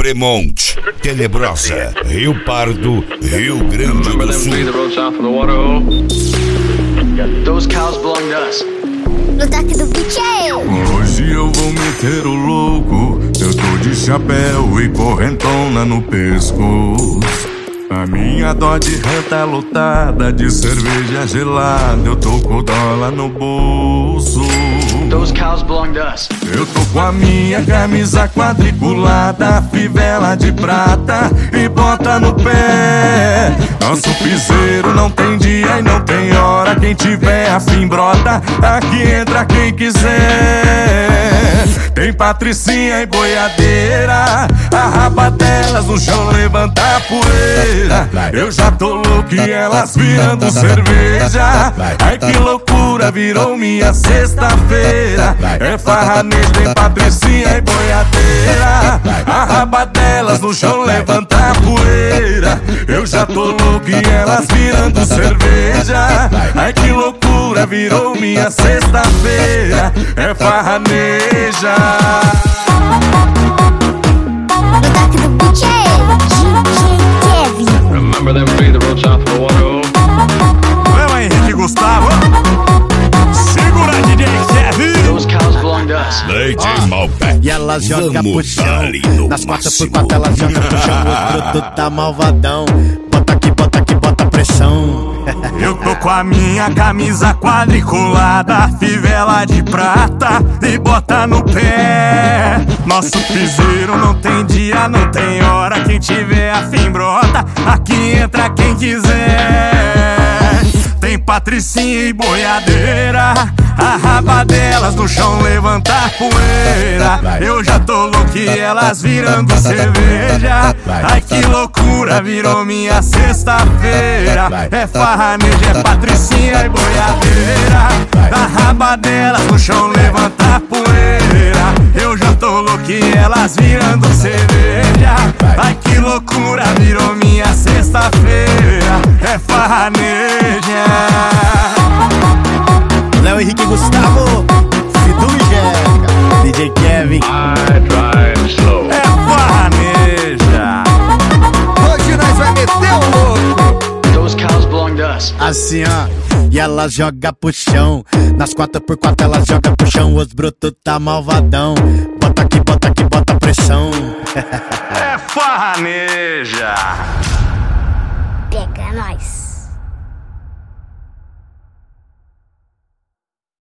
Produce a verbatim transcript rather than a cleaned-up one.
Fremont, Tenebrosa, Rio Pardo, Rio Grande do Sul. Those cows belong to us. No toque do beat é eu. Hoje eu vou meter o louco. Eu tô de chapéu e correntona no pescoço. A minha Dodge Ram tá lotada de cerveja gelada. Eu tô com dólar no bolso. Those cows belong to us. Eu tô com a minha camisa quadriculada, fivela de prata e bota no pé. Nosso piseiro não tem dia e não tem hora. Quem tiver afim brota, aqui entra quem quiser. Tem patricinha e boiadeira, a raba delas no chão levanta a poeira. Eu já tô louco e elas virando cerveja. Ai que loucura, virou minha sexta-feira. É farranejo, tem patricinha e boiadeira, a raba delas no chão levanta a poeira. Eu já tô louco e elas virando cerveja. Ai que loucura, virou minha sexta-feira. É farraneja. No toque do beat é eu. D J Kevin. Remember them three that rode south of the water? Vamos, Henrique Gustavo. Segura, D J Kevin. Those cows belong to us. D J Malbec. E ela joga Vamos pro chão. dar-lhe no Nas quatro por máximo. quatro ela joga pro chão. O produto tá malvadão. Bota aqui, bota aqui, bota pressão. Eu tô com a minha camisa quadriculada, fivela de prata e bota no pé. Nosso piseiro não tem dia, não tem hora. Quem tiver afim brota, aqui entra quem quiser. Tem patricinha e boiadeira, a raba delas no chão levanta a poeira. Eu já tô louco e elas virando cerveja. Ai que loucura, virou minha sexta-feira. É farranejo, é patricinha e boiadeira, a raba delas no chão levanta a poeira. Eu já tô louco e elas virando cerveja. Ai que loucura, virou minha sexta-feira. É farraneja. Léo Henrique Gustavo, Fidu e Jeca, D J Kevin. I drive slow. É farraneja. Hoje nós vai meter o louco. Those cows belong to us. Assim ó, e ela joga pro chão. Nas quatro por quatro ela joga pro chão. Os brutos tá malvadão. Bota aqui, bota aqui, bota pressão. É farraneja. Pega nós.